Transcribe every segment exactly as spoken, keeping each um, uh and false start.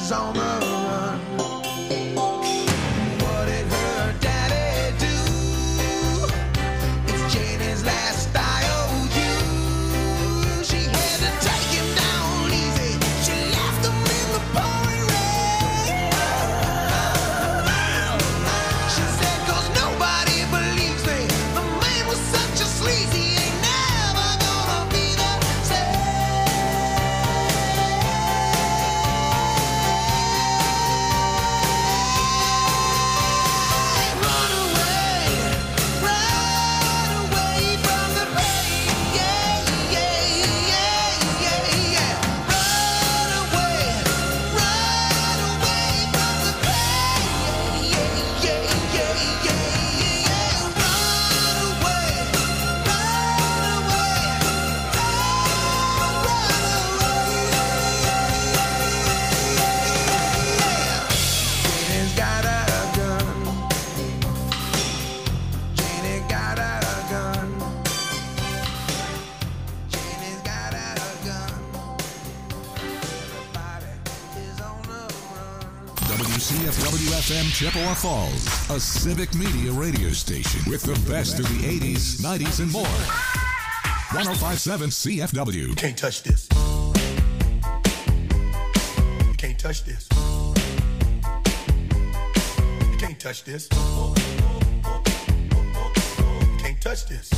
is on the run. What did her daddy do? It's Janie's last I O U. She had to take him down easy. She left him in the pouring rain. She said, 'cause nobody believes me. The man was such a sleazy, ain't never gonna be the same. Run away, run away from the pain. Yeah, yeah, yeah, yeah, yeah. Run away, run away from the pain. Yeah, yeah, yeah, yeah, yeah. Run away, run away, Janie's got a gun. Janie got a gun. Janie's got a gun. Everybody is on the run. W C F W F M Chippewa Falls, a civic media radio station with the best of the eighties, nineties, and more. one oh five point seven C F W. You can't touch this. You can't touch this. You can't touch this. You can't touch this.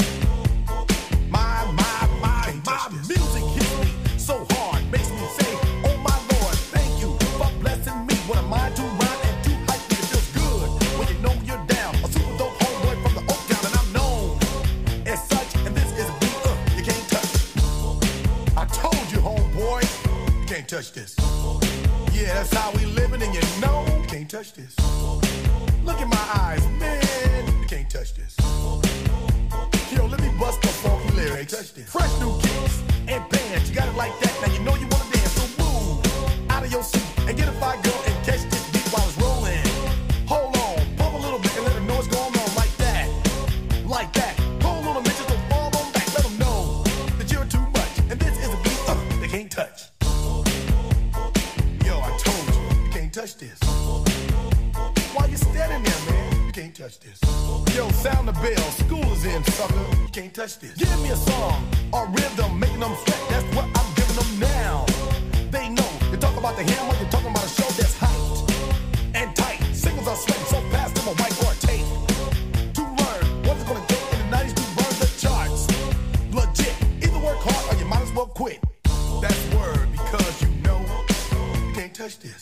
My, my, my, my music hits me so hard, makes me say, oh my Lord, thank you for blessing me. What am I to rhyme and to hype me? It feels good when you know you're down. A super dope homeboy from the Oak Town, and I'm known as such. And this is a beat uh, you can't touch. I told you, homeboy, you can't touch this. Yeah, that's how we living, and you know you can't touch this. Look in my eyes, man, you can't touch this. Yo, let me bust the funky lyrics. Fresh new kicks and bands, you got it like that. Now you know you wanna dance, so move out of your seat and get a fire girl and catch this beat while it's rolling. Hold on, pump a little bit and let them know what's going on like that, like that. Hold on a minute, just fall on back, let them know that you're too much. And this is a beat uh, they can't touch. Yo, I told you, you can't touch this. Why you standing there, man? You can't touch this. Yo, sound the bell, school is in, sucker. You can't touch this. Give me a song or rhythm, making them sweat. That's what I'm giving them now. They know. You talk about the hammer, you're talking about a show that's hyped and tight. Singles are sweating so fast, them a white or a tape. To learn what it's gonna take in the nineties to burn the charts. Legit. Either work hard or you might as well quit. That's word because you know you can't touch this.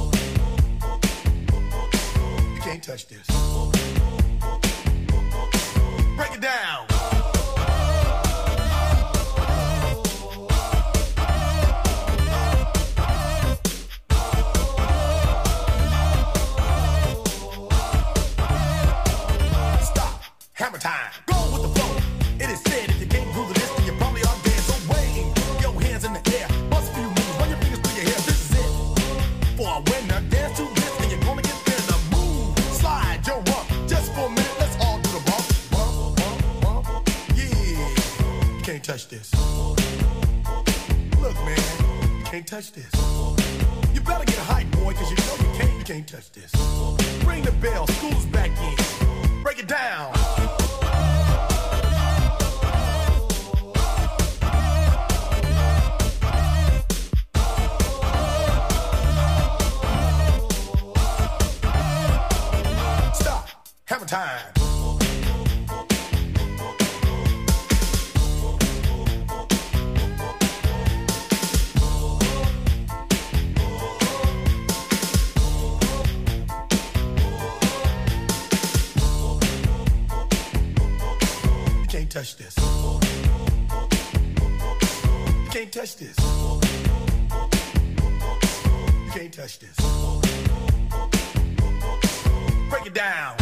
You can't touch this. Break it down. Stop. Hammer time. Go with the flow. It is said if you can't groove the list, then you probably are dead. So wave your hands in the air. Bust a few moves. Run your fingers through your hair. This is it. For a winner, dance to this, and you're gonna get there. The move, slide your rump. Just for a minute, let's all do the bump. Bump, bump, bump. Yeah. You can't touch this. Look, man, you can't touch this. You better get hype, boy, cause you know you can't, you can't touch this. Ring the bell, school's back in. Break it down. Stop. Hammer time. You can't touch this. You can't touch this. You can't touch this. Break it down.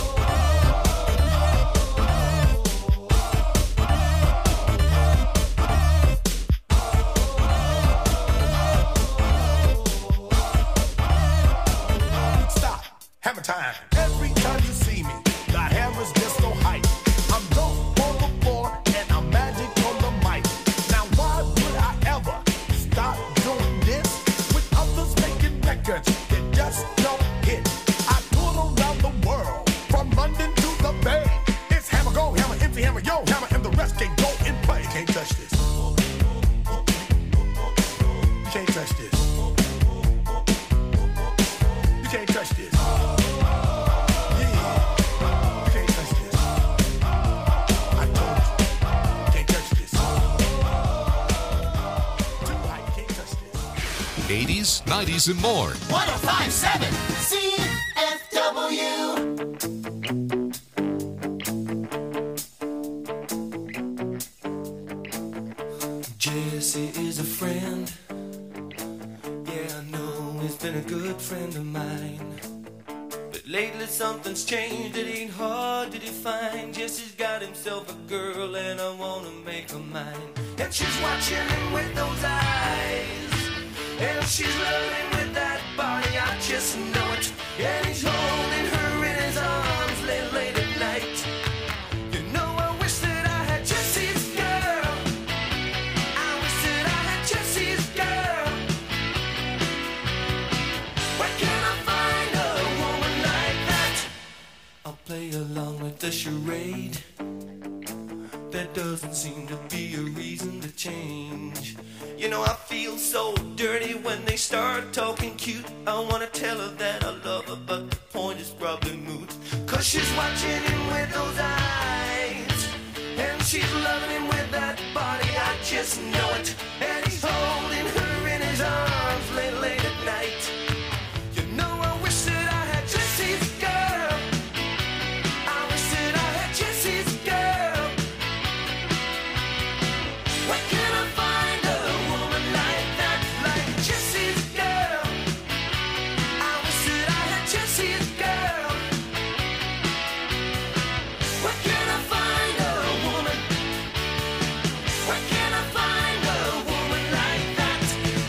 Stop. Hammer time. Every time you see me, the hammer's just so hype. I'm dope on the floor and I'm magic on the mic. Now why would I ever stop doing this with others making eighties, nineties, and more. one oh five point seven C F W. Jesse is a friend. Yeah, I know he's been a good friend of mine. But lately something's changed, it ain't hard to define. Jesse's got himself a girl and I wanna make her mine. And she's watching him with those eyes, and she's loving with that body, I just know it. And he's holding her in his arms late, late at night. You know I wish that I had Jesse's girl. I wish that I had Jesse's girl. Where can I find a woman like that? I'll play along with the charade. There doesn't seem to be a reason to change. You know I feel so dirty when they start talking cute. I wanna tell her that I love her, but the point is probably moot. Cause she's watching him with those eyes, and she's loving him with that body, I just know it. And he's holding her in his arms late, late at night. You know I wish that I had Jesse's girl. I wish that I had Jesse's girl. Where can I find a woman like that, like Jesse's girl? I wish that I had Jesse's girl. Where can I find a woman? Where can I find a woman like that?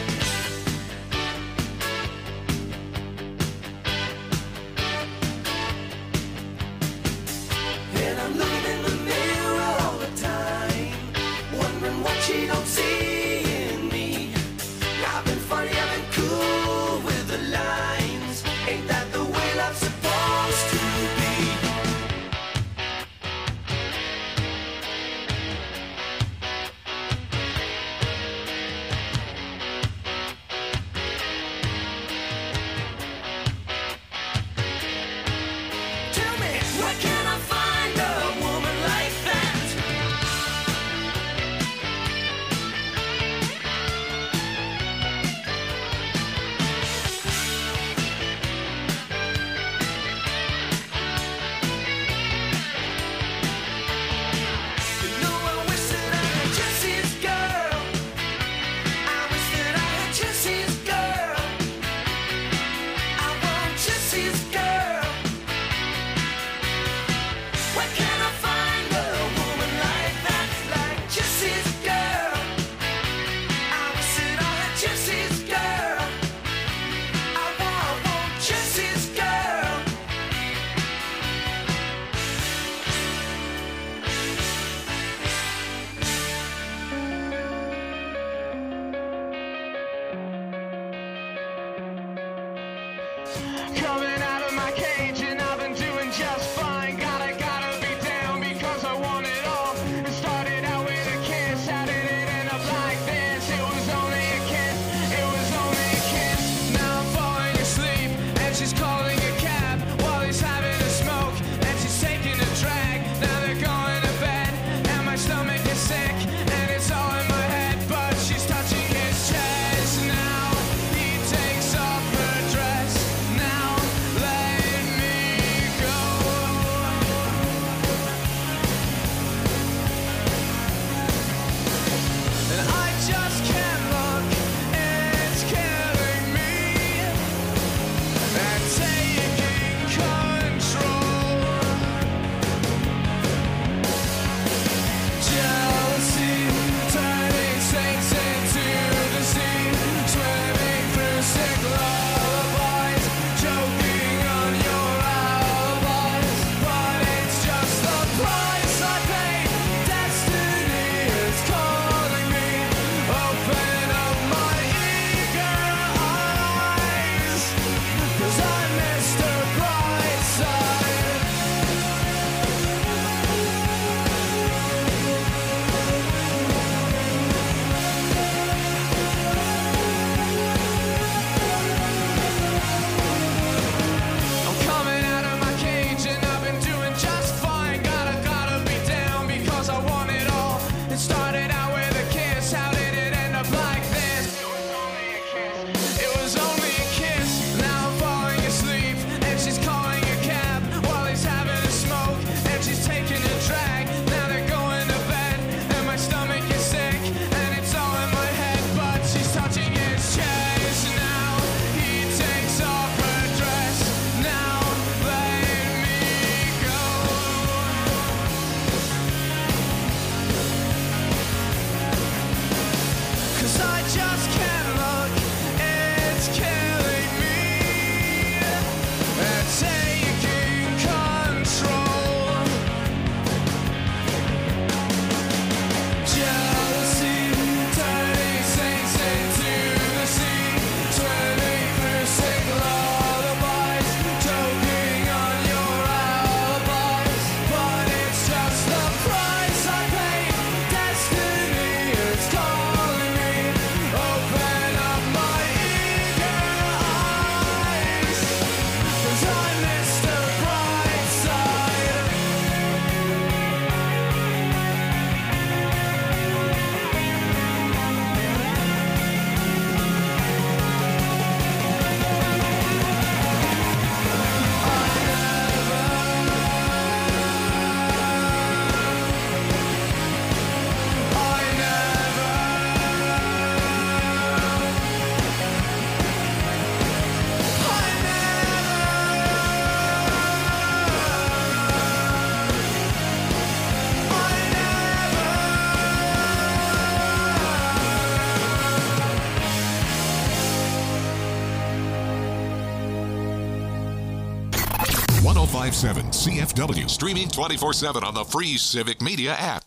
And I'm looking in the mirror all the time, wondering what she don't see in me. I've been funny, I've been cool with the lines. Ain't that the way love's supposed to be? Tell me, where can I find a woman like that? You know I wish that I had Jesse's girl. I wish that I had Jesse's girl. I want Jesse's girl. Where can I find a woman like that, like Jesse's girl? I wish that I had Jesse's girl. I want, I want Jesse's girl. Coming out of my cage and I've been doing just fine. Gotta, gotta be down because I want it all. It started out with a kiss, how did it end up like this? It was only a kiss, it was only a kiss. Now I'm falling asleep and she's calling a cab while he's having a smoke and she's taking a drag. Now they're going to bed and my stomach is sick and it's all in my head, but she's touching his chest. Now he takes off her dress. Now let me one oh five point seven C F W. Streaming twenty-four seven on the free Civic Media app.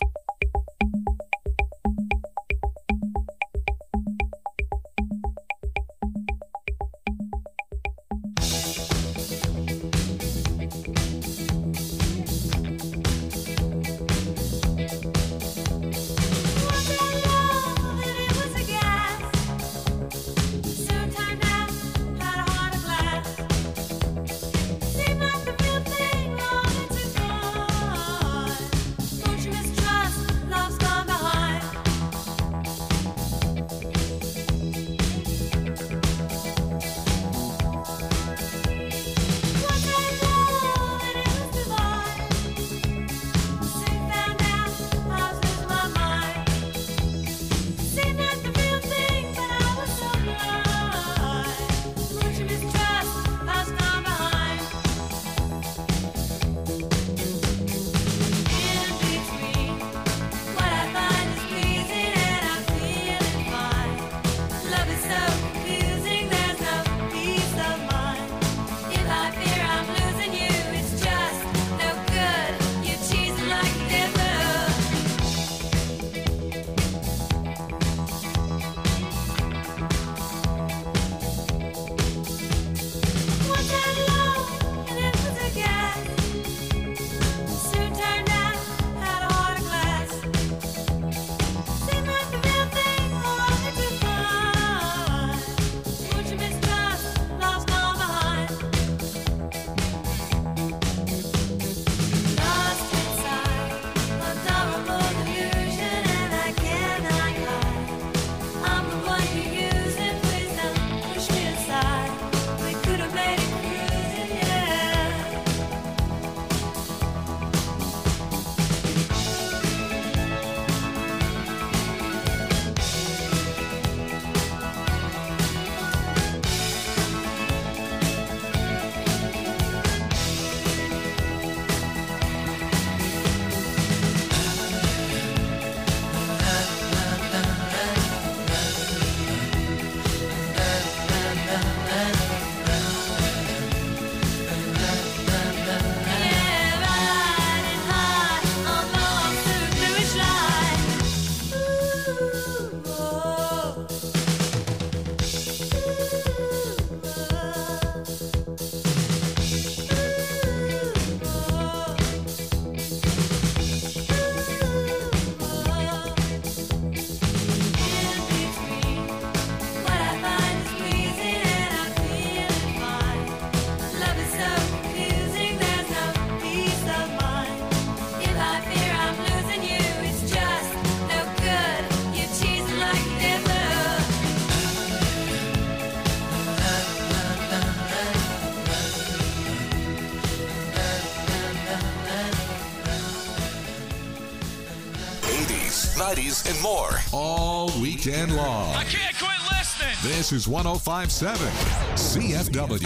nineties, and more. All weekend long. I can't quit listening. This is one oh five point seven C F W.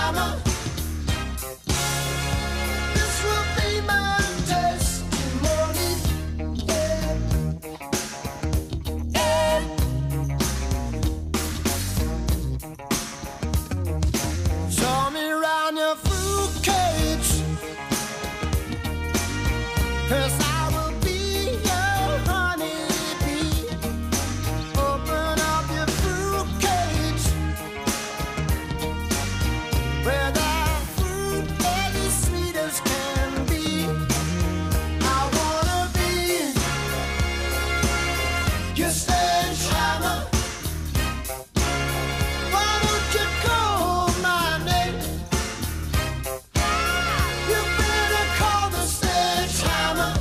This will be my testimony. 'cause I will be your honeybee. Open up your fruit cage where the fruit is as sweet as can be. I wanna be your sledgehammer. Why don't you call my name? You better call the sledgehammer.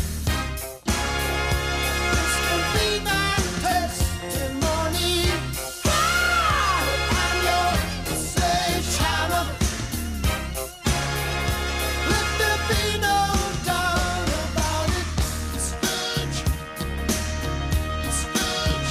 This can be my testimony. I'm your sledgehammer. Let there be no doubt about it. Sledge, sledge,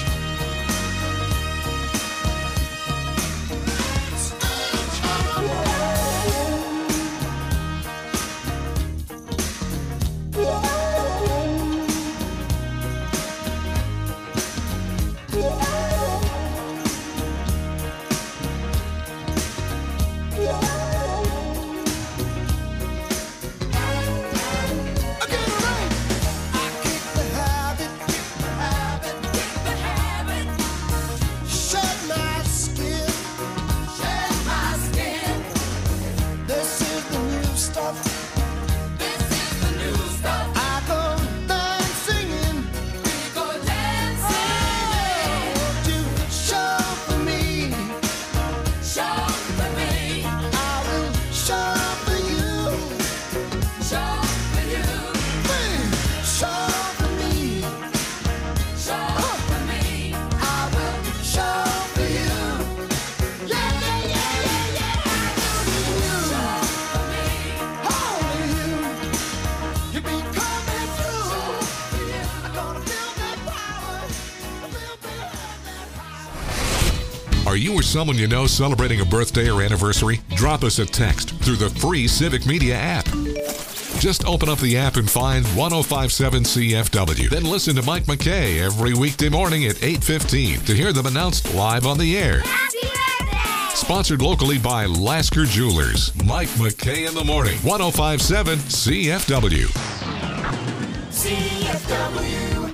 Are you or someone you know celebrating a birthday or anniversary? Drop us a text through the free Civic Media app. Just open up the app and find one oh five seven C F W. Then listen to Mike McKay every weekday morning at eight fifteen to hear them announced live on the air. Happy birthday! Sponsored locally by Lasker Jewelers. Mike McKay in the morning. one oh five seven C F W. C F W.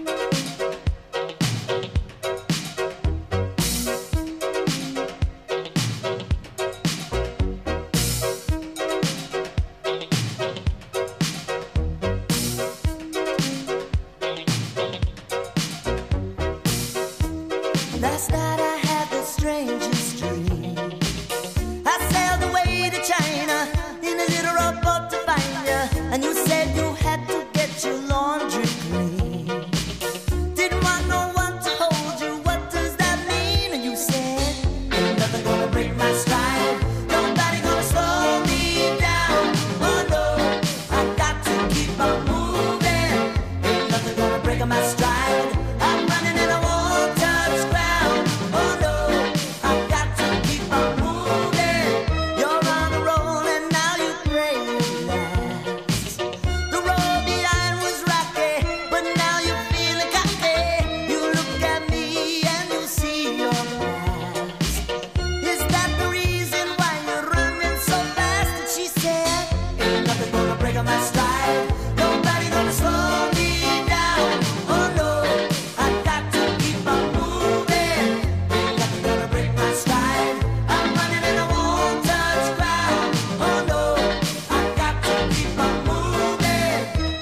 Last night I had the strangest dream. I sailed away to China in a little rowboat to find you, and you said you had to get your laundry clean. Didn't want no one to hold you. What does that mean? And you said, ain't nothing gonna break my stride. Nobody gonna slow me down. Oh no, I got to keep on moving. Ain't nothing gonna break my stride. I'm running and I won't touch ground. Oh no, I got to keep on moving. You're on a roll and now you pray you last. The road behind was rocky, but now you're feeling cocky. You look at me and you see your past. Is that the reason why you're running so fast? And she said, ain't nothing gonna break my stride. Nobody gonna slow me down. Oh no, I got to keep on moving. Ain't nothing gonna break my stride. I'm running and I won't touch ground. Oh no, I got to keep on moving.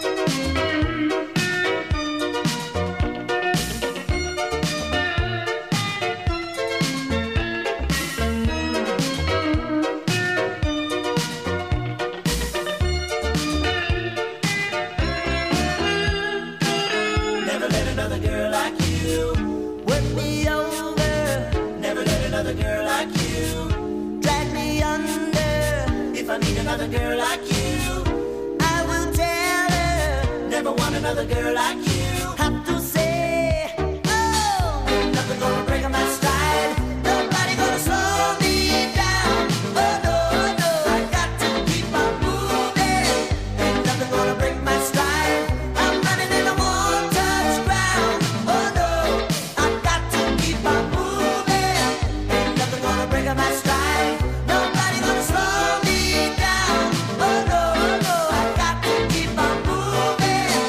Never let another girl like you work me over. Never let another girl like you drag me under. If I meet another girl like you, I will tell her. Never want another girl like you. Have to say, oh, ain't nothing gonna break my stride. Nobody gonna slow me down. Oh no, no, I got to keep on moving. Ain't nothing gonna break my stride. I'm running and I won't touch ground. Oh no, I got to keep on moving. Ain't nothing gonna break my stride. Nobody gonna slow me down. Oh no, no, I got to keep on moving.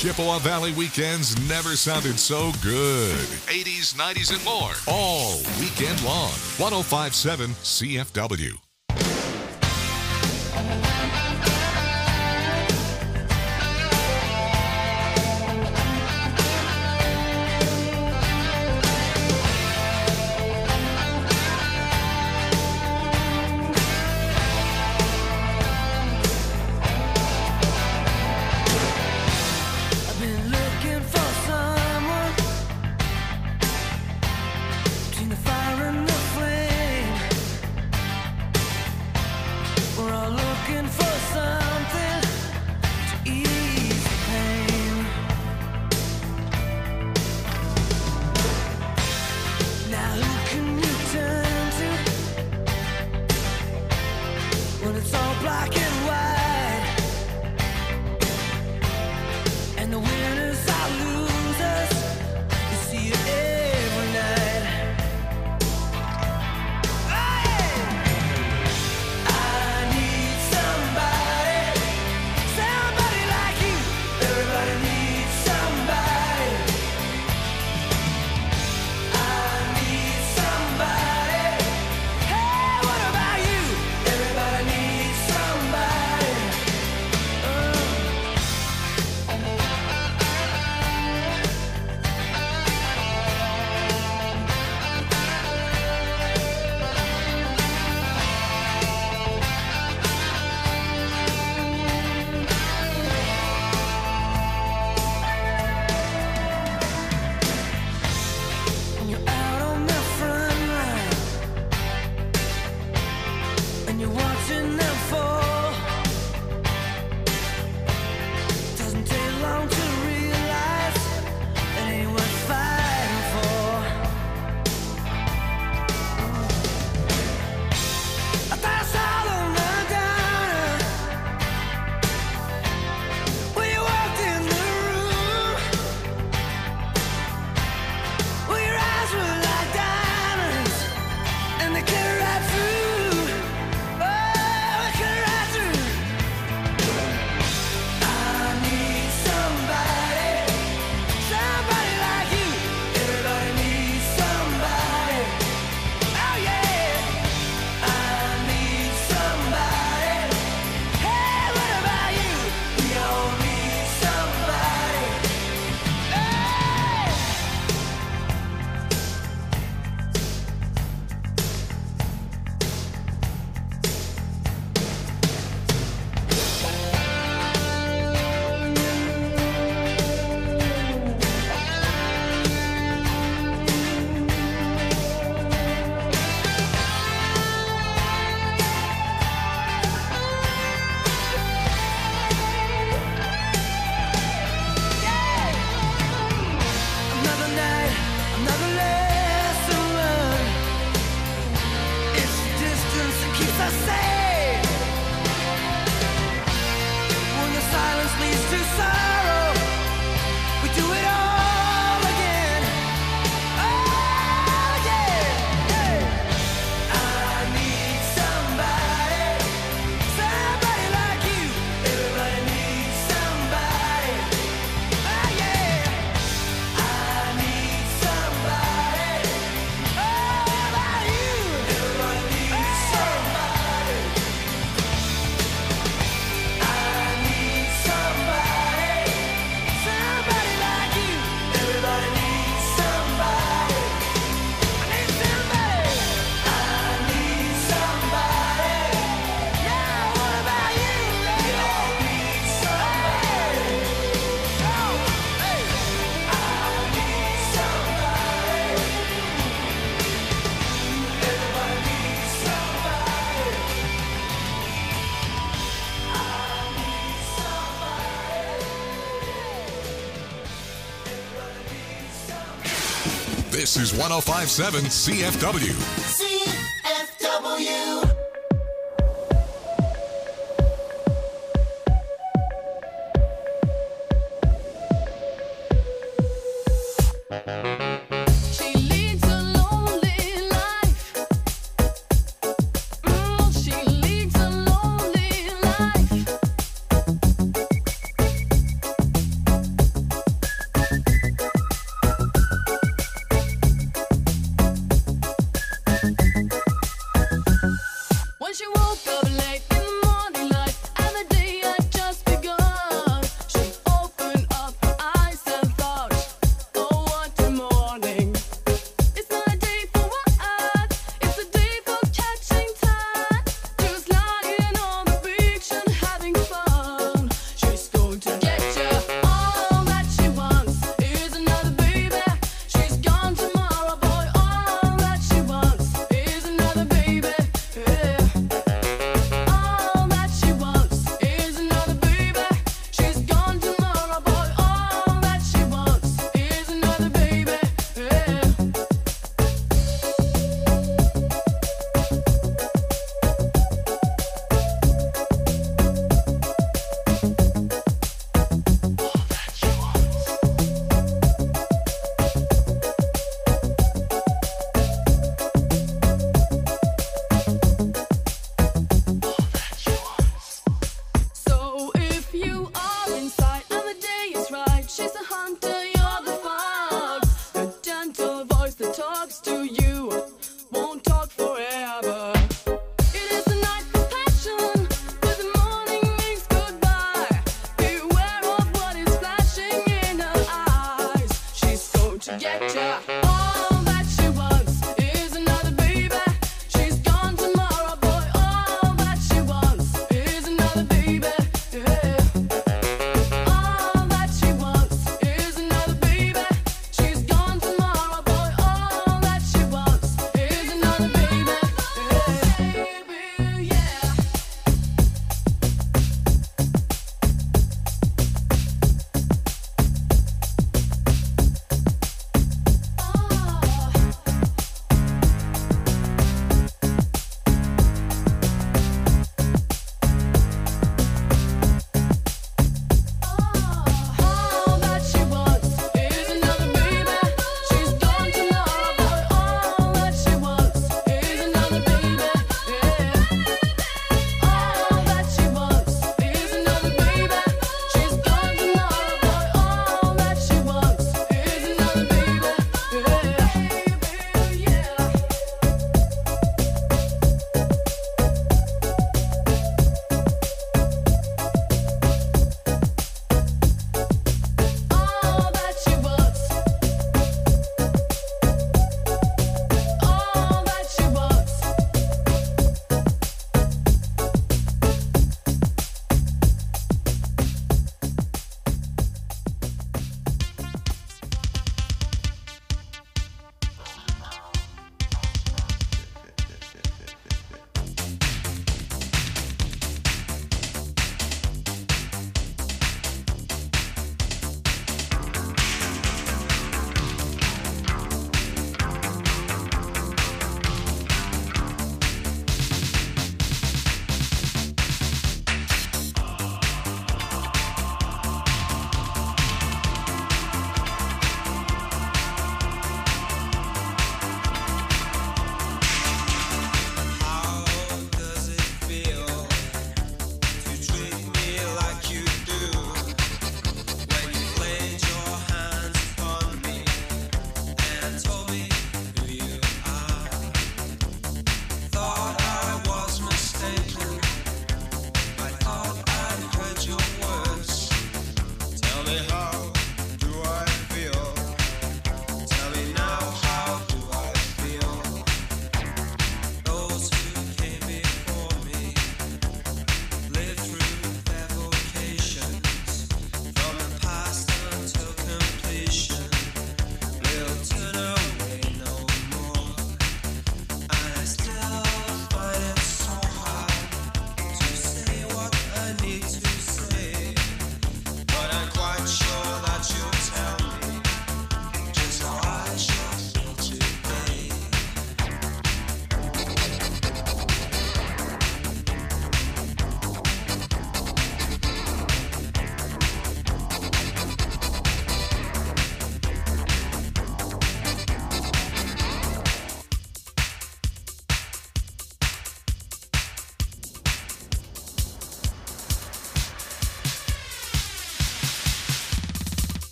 Chippewa Valley weekends never sounded so good. eighties, nineties, and more. All weekend long. one oh five point seven C F W. I've been looking for someone between the fire and the flame. We're all looking for something to ease the pain. Now who can you turn to when it's all black and white? And the winners are losers. You see it every night. Hey! I need somebody, somebody like you. Everybody needs somebody. I need somebody. Hey, what about you? Everybody needs somebody. Oh. When you're out on the front line and you're watching them fall, doesn't take long to realize it ain't worth fighting for. I thought I saw them run down when you walked in the room. Well, your eyes were like diamonds, and they cut right through. Oh, they cut right through. I need somebody, somebody like you. Everybody needs somebody. Oh yeah, I need somebody. Hey, what about you? We all need somebody. Hey! Another night, another lesson learned. It's the distance that keeps us safe. When the silence leads to sorrow, we do it all again. Oh yeah, yeah. I need somebody, somebody like you. Everybody needs somebody. Oh yeah. I need somebody. Oh, about you. Everybody needs somebody. I need somebody. Somebody like you. Everybody needs somebody. I need somebody. I need somebody. Yeah, what about you? We all need somebody. Oh, hey. I need somebody. Everybody needs somebody. I need somebody. Everybody needs somebody. This is one oh five point seven C F W. C F W. She leads a lonely life. Mm, she leads a lonely life.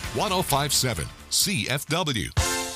one oh five point seven C F W.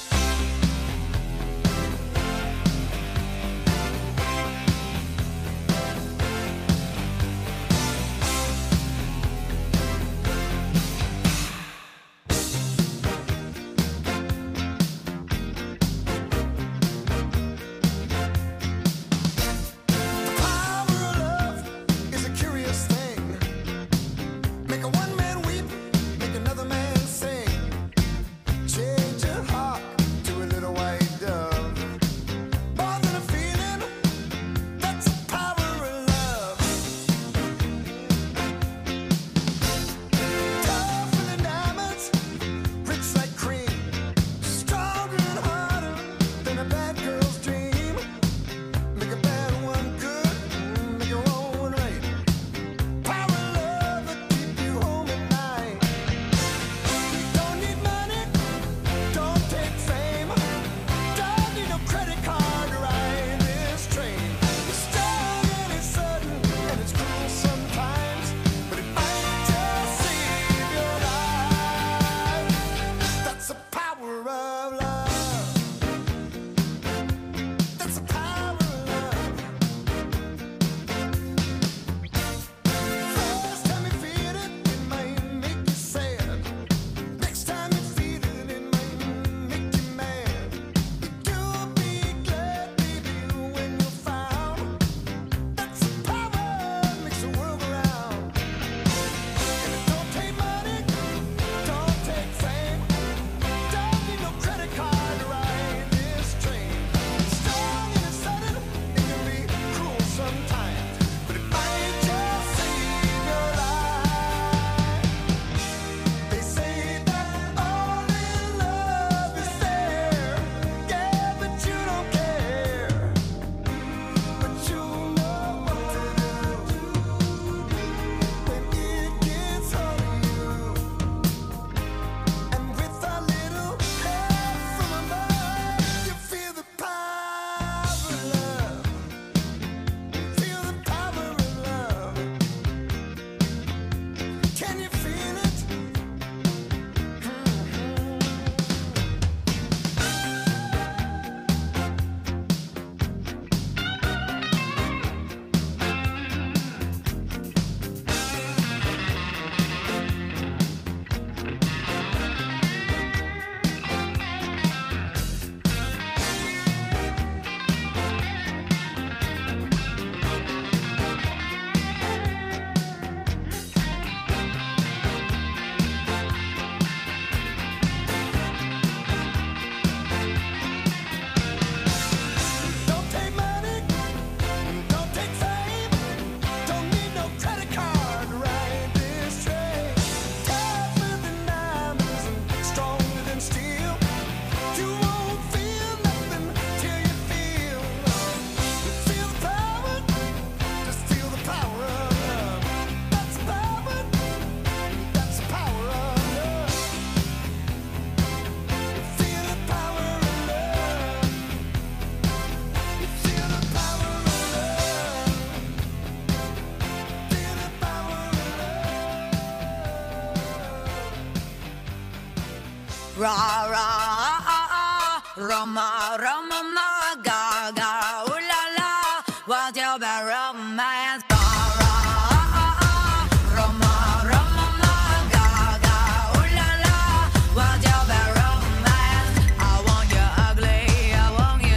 Ra ra ah ah ah, Roma Roma ma ga ga, ooh la la, what's your bad romance? Ra ra ah ah ah, Roma Roma ma ga ga, ooh la la, what's your bad romance? I want you ugly, I want you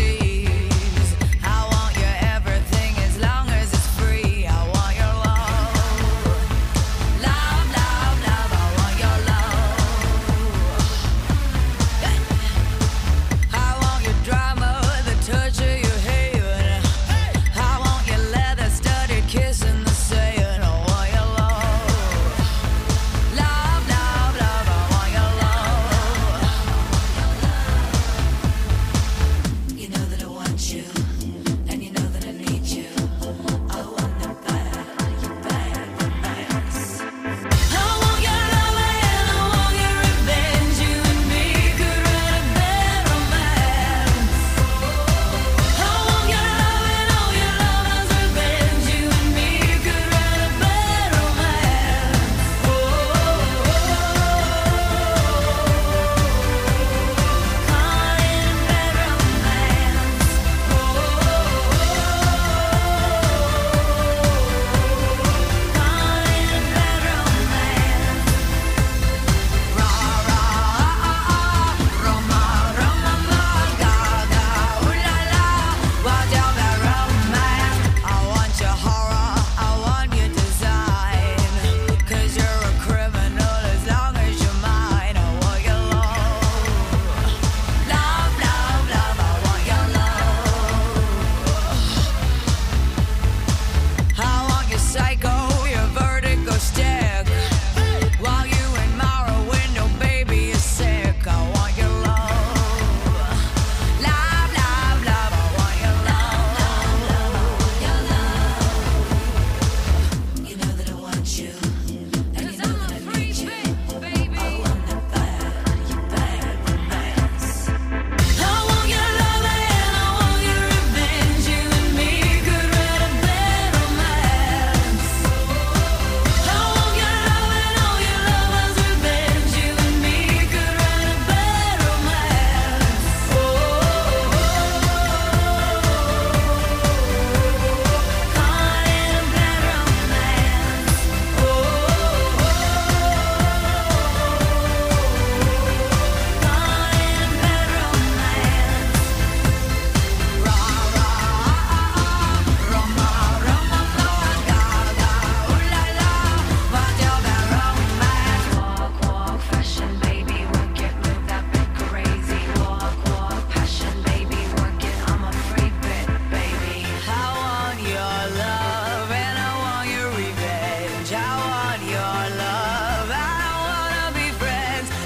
disease, I want you everything as long as it's free. I want your love, love, love, love. I want your love. I want your drama.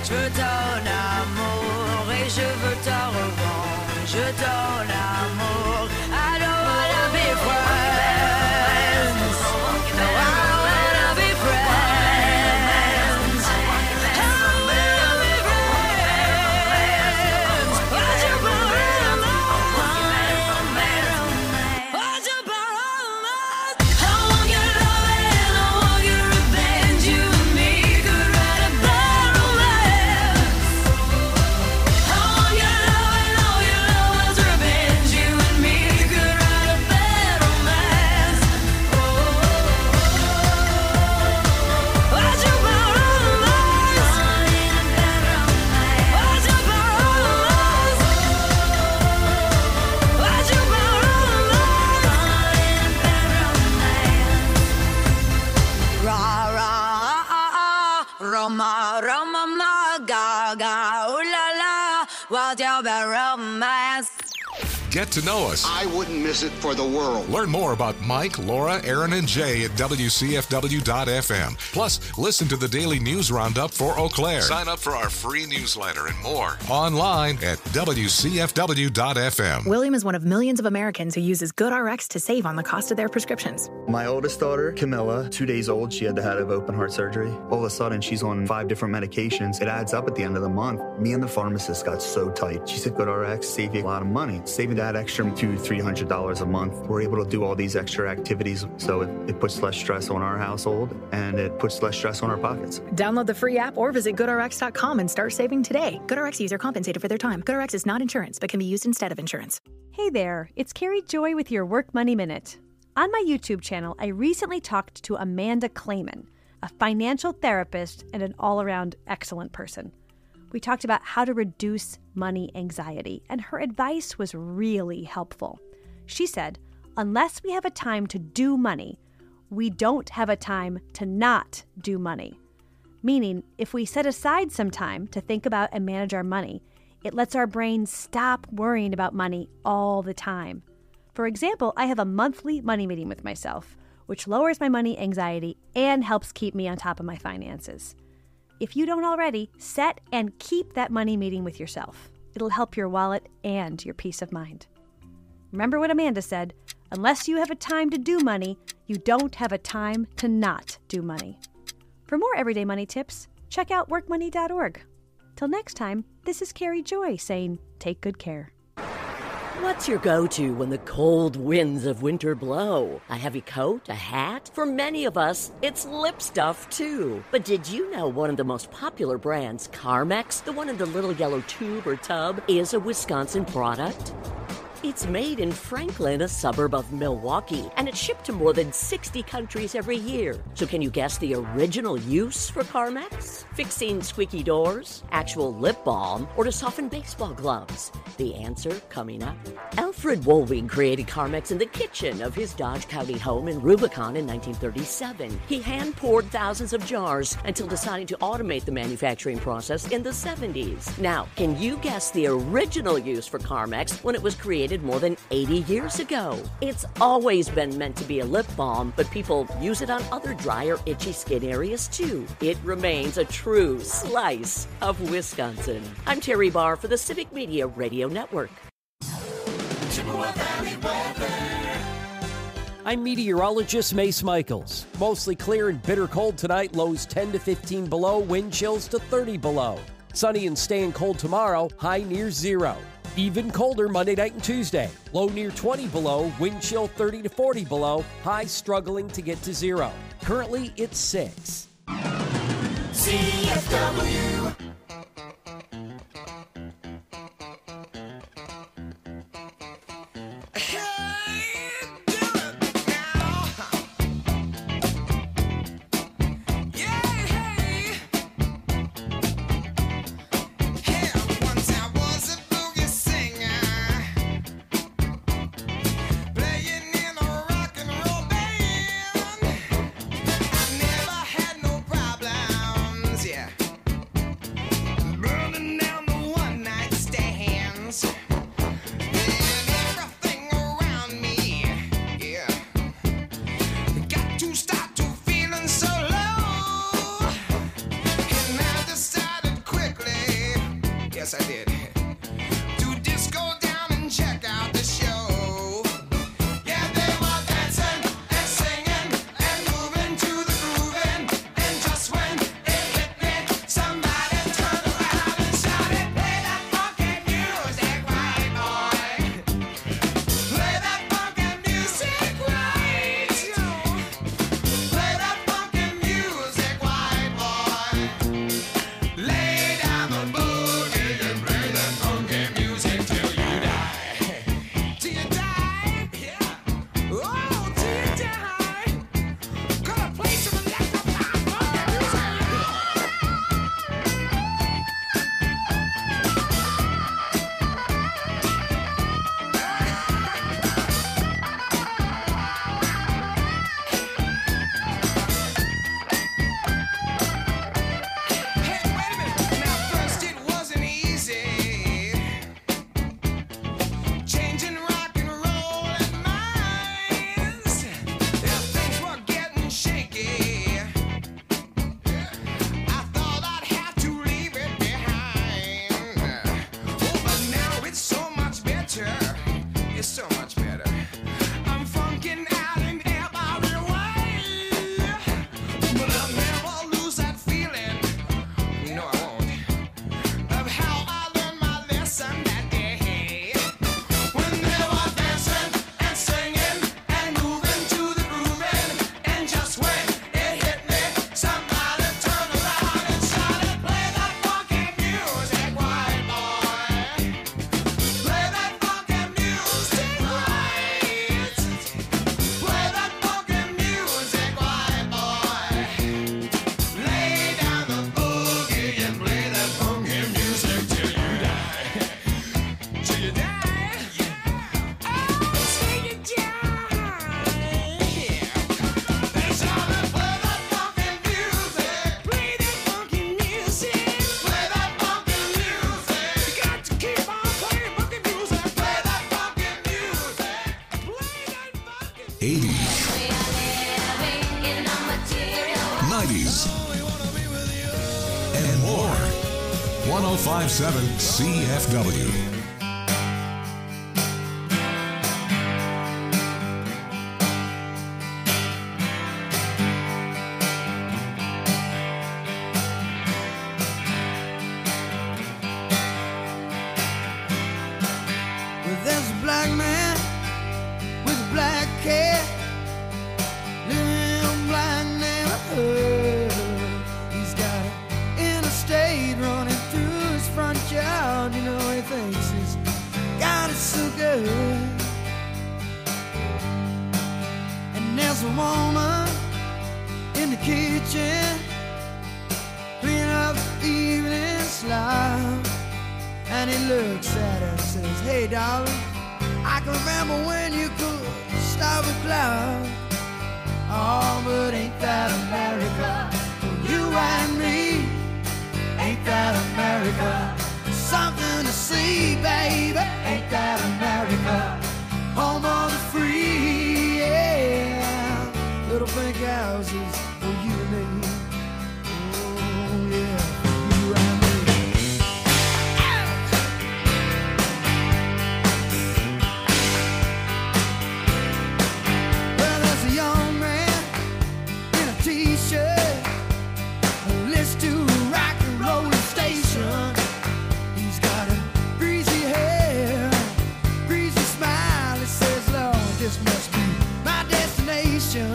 Je veux ton amour et je veux ta revanche. Je ton amour. I don't wanna be friends. No, I wanna be friends. I wanna be friends. What's your problem? What's your problem? I want your love and I want your revenge. You and me could write a bad romance. I want your love and all your love's revenge. You and me could write a bad romance. What's your problem? What's your problem? What's your problem? Ra ra ah ah, Roma Roma ma ga ga, ooh la la, what's your bad romance? Get to know us. I wouldn't miss it for the world. Learn more about Mike, Laura, Aaron, and Jay at W C F W dot F M. Plus, listen to the daily news roundup for Eau Claire. Sign up for our free newsletter and more online at W C F W dot F M. William is one of millions of Americans who uses GoodRx to save on the cost of their prescriptions. My oldest daughter, Camilla, two days old, she had to have open heart surgery. All of a sudden, she's on five different medications. It adds up at the end of the month. Me and the pharmacist got so tight. She said, GoodRx, save you a lot of money. Saving that extra two, three hundred dollars a month. We're able to do all these extra activities, so it, it puts less stress on our household and it puts less stress on our pockets. Download the free app or visit good R X dot com and start saving today. GoodRx user compensated for their time. GoodRx is not insurance, but can be used instead of insurance. Hey there, it's Carrie Joy with your Work Money Minute. On my YouTube channel, I recently talked to Amanda Clayman, a financial therapist and an all-around excellent person. We talked about how to reduce money anxiety, and her advice was really helpful. She said, unless we have a time to do money, we don't have a time to not do money. Meaning, if we set aside some time to think about and manage our money, it lets our brain stop worrying about money all the time. For example, I have a monthly money meeting with myself, which lowers my money anxiety and helps keep me on top of my finances. If you don't already, set and keep that money meeting with yourself. It'll help your wallet and your peace of mind. Remember what Amanda said, unless you have a time to do money, you don't have a time to not do money. For more everyday money tips, check out work money dot org. Till next time, this is Carrie Joy saying, take good care. What's your go-to when the cold winds of winter blow? A heavy coat, a hat? For many of us, it's lip stuff too. But did you know one of the most popular brands, Carmex, the one in the little yellow tube or tub, is a Wisconsin product? It's made in Franklin, a suburb of Milwaukee, and it's shipped to more than sixty countries every year. So can you guess the original use for Carmex? Fixing squeaky doors, actual lip balm, or to soften baseball gloves? The answer coming up. Alfred Woolwing created Carmex in the kitchen of his Dodge County home in Rubicon in nineteen thirty-seven. He hand-poured thousands of jars until deciding to automate the manufacturing process in the seventies. Now, can you guess the original use for Carmex when it was created more than eighty years ago? It's always been meant to be a lip balm, but people use it on other dry or itchy skin areas too. It remains a true slice of Wisconsin. I'm Terry Barr for the Civic Media Radio Network. I'm meteorologist Mace Michaels. Mostly clear and bitter cold tonight, lows ten to fifteen below, wind chills to thirty below. Sunny and staying cold tomorrow, high near zero. Even colder Monday night and Tuesday. Low near twenty below, wind chill thirty to forty below, high struggling to get to zero. Currently, it's six. C F W. Yeah. Yes, I did. To disco down and check out the show. Yeah, they were dancing and singing and moving to the grooving. And just when it hit me, somebody turned around and shouted, "Play that funky music, white boy. Play that funky music, right. Play that funky music, white boy. Lay down the boogie and play that funky music till you die." Till you die? Yeah. Oh, till you die. Gonna play some electrified funky music. Hey, wait a minute. Now, first it wasn't easy. Changing rock and roll and minds. Yeah, things were getting shaky. I thought I'd have to leave it behind. Oh, but now it's so much better. It's so much better. I'm funking out in every way. But I'll never lose that feeling. No, I won't. Of how I learned my lesson that day. When they were dancing and singing and moving to the grooving. And just when it hit me, somebody turned around and shouted, "Play that funky music, white boy. Play that funky music, right. Play that funky music, white boy. Lay down the boogie and play that funky music till you die." Till you die? Oh, till you die. They shouted, "Play that funky music. Play that funky music. Play that funky music. You got to keep on playing funky music. Play that funky music. Play that funky eighties, nineties, and more. one oh five point seven C F W. Well, there's a black man with a black cat living in a black neighborhood. He's got an interstate running through his front yard. You know, he thinks he's got it so good. And there's a woman in the kitchen cleaning up the evening slop. And he looks at her and says, "Hey, darling, I can remember when you could stop a cloud. Oh, but ain't that America for you and me? Ain't that America? Something to see, baby. Ain't that America? Home of the free, yeah. Little pink houses for you and me. Oh, yeah, for you and me." Well, there's a young man in a t-shirt who listens to a rock and roll station. He's got a greasy hair, greasy smile. He says, "Lord, this must be my destination."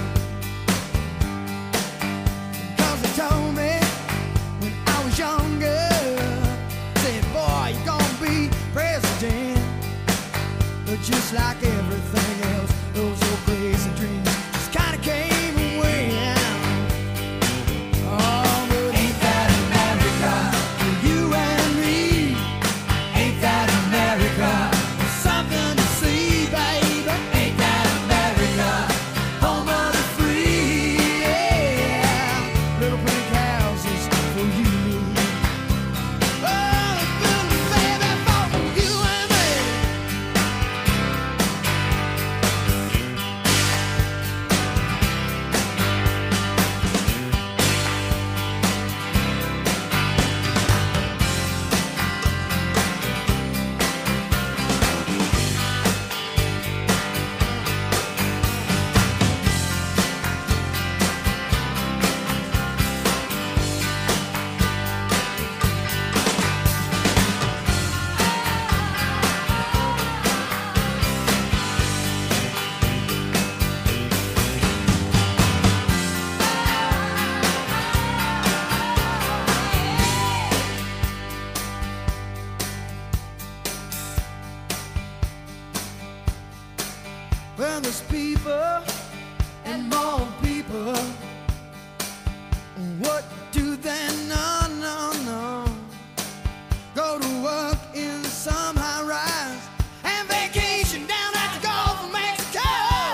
'Cause he told me when I was younger, said, "Boy, you're gonna be president." But just like everything else, those old crazy dreams just kinda came and went. Oh, but ain't that America for you and me? Ain't that America? Something to see, baby. Ain't that America? Home of the free, yeah. Little pink houses for you and me. Oh, good baby, for you and me. where there's people and more people. What do they know, no, no? Go to work in some high rise and vacation down at the Gulf of Mexico.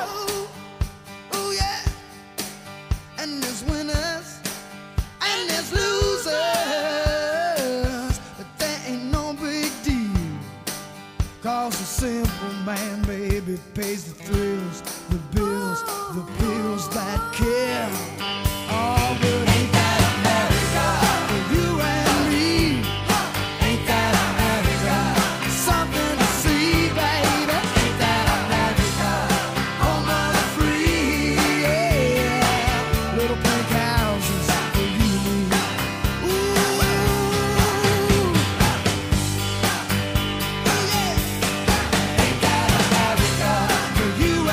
Oh yeah. And there's winners and there's losers, but that ain't no big deal. Cause a simple man, baby, pays the thrills, the bills, the bills that kill. Oh, but ain't that America for you and me? Ain't that America something to see, baby? Ain't that America home of the free? Yeah, little pink houses for you and me. Ooh, oh yeah. Ain't that America for you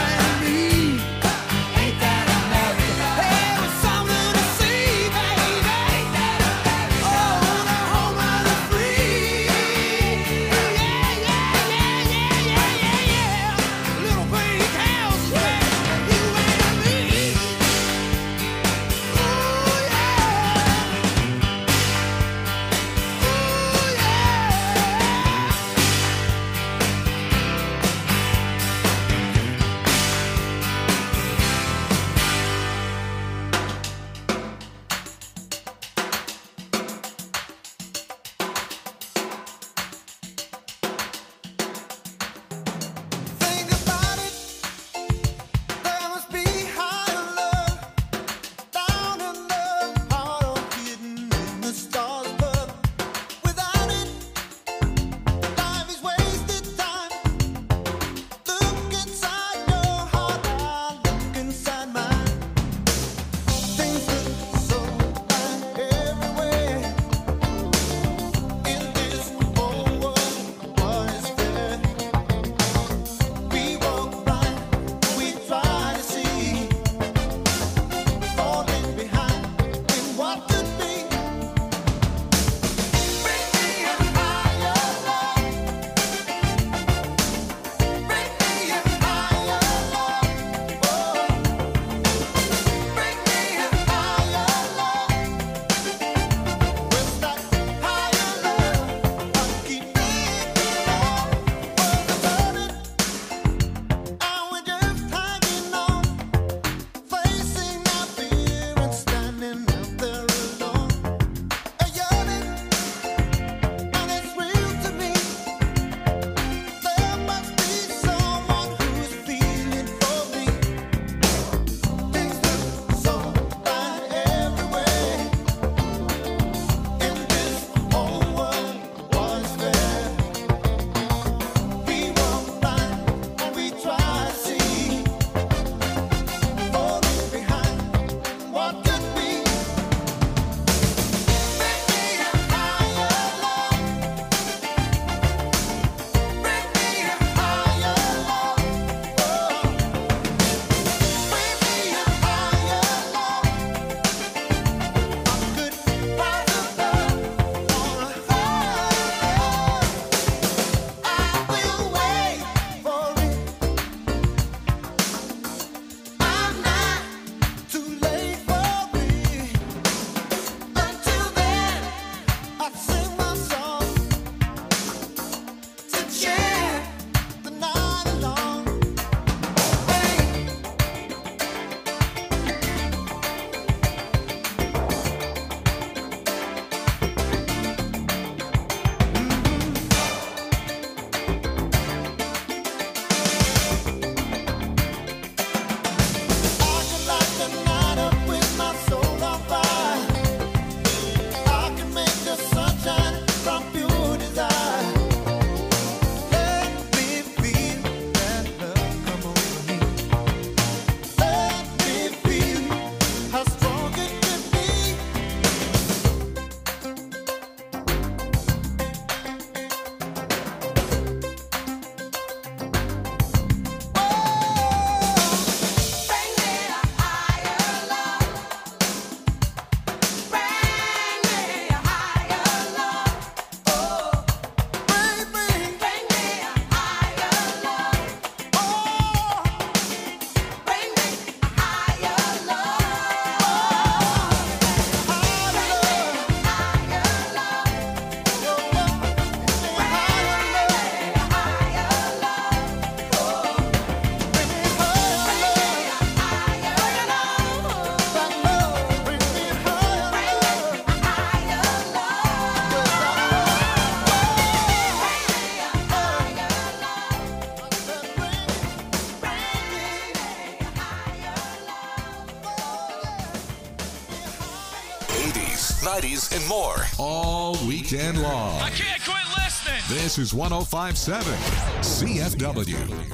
sports, and more all weekend long. I can't quit listening. This is one oh five point seven C F W.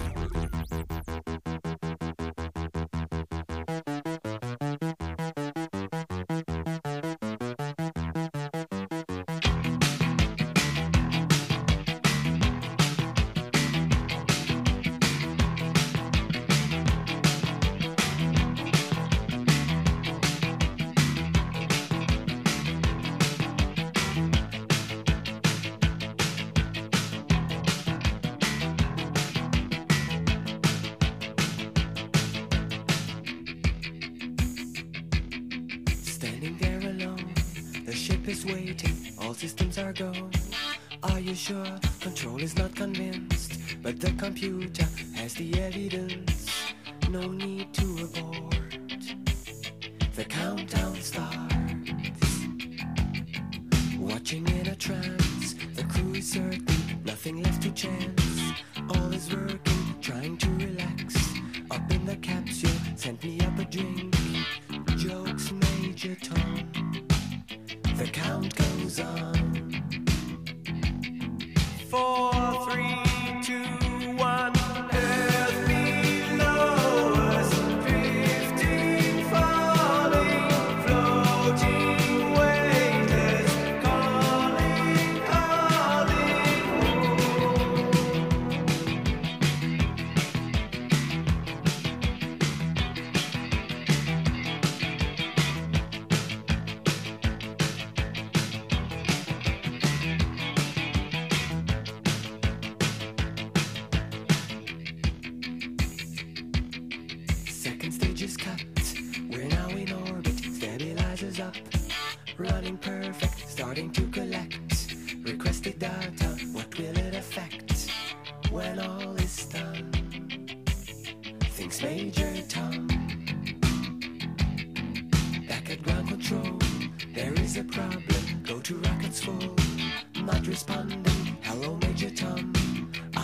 Standing there alone, the ship is waiting, all systems are go. Are you sure? Control is not convinced, but the computer has the evidence. No need to abort. The countdown starts. Watching in a trance, the crew is certain, nothing left to chance. All is working, trying to relax. Up in the capsule, sent me up a drink. Jokes, Major Tom. The count goes on. Four, three, two, one. Earth below us, drifting, falling, floating, weightless, calling, calling home. Second stage is cut. We're now in orbit. Stabilizers up. Running perfect. Starting to collect. Requested data. What will it affect when all is done? Thinks Major Tom. Back at ground control. There is a problem. Go to rockets full. Not responding. Hello, Major